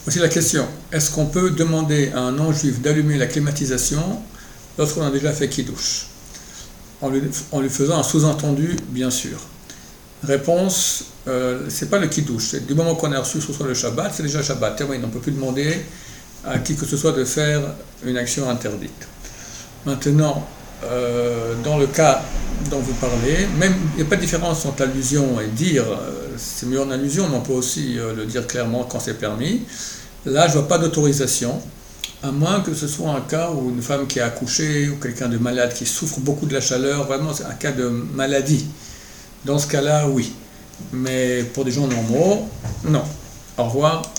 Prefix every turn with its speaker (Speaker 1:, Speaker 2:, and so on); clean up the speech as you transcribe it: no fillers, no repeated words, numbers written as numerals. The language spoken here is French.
Speaker 1: Voici la question. Est-ce qu'on peut demander à un non-juif d'allumer la climatisation lorsqu'on a déjà fait Kiddush en lui faisant un sous-entendu, bien sûr. Réponse, c'est pas le Kiddush. Du moment qu'on a reçu sur le Shabbat, c'est déjà Shabbat. On ne peut plus demander à qui que ce soit de faire une action interdite. Maintenant, dans le cas dont vous parlez, même il n'y a pas de différence entre allusion et dire, c'est mieux en allusion, mais on peut aussi le dire clairement quand c'est permis. Là, je ne vois pas d'autorisation, à moins que ce soit un cas où une femme qui a accouché ou quelqu'un de malade qui souffre beaucoup de la chaleur, vraiment c'est un cas de maladie. Dans ce cas-là, oui. Mais pour des gens normaux, non. Au revoir.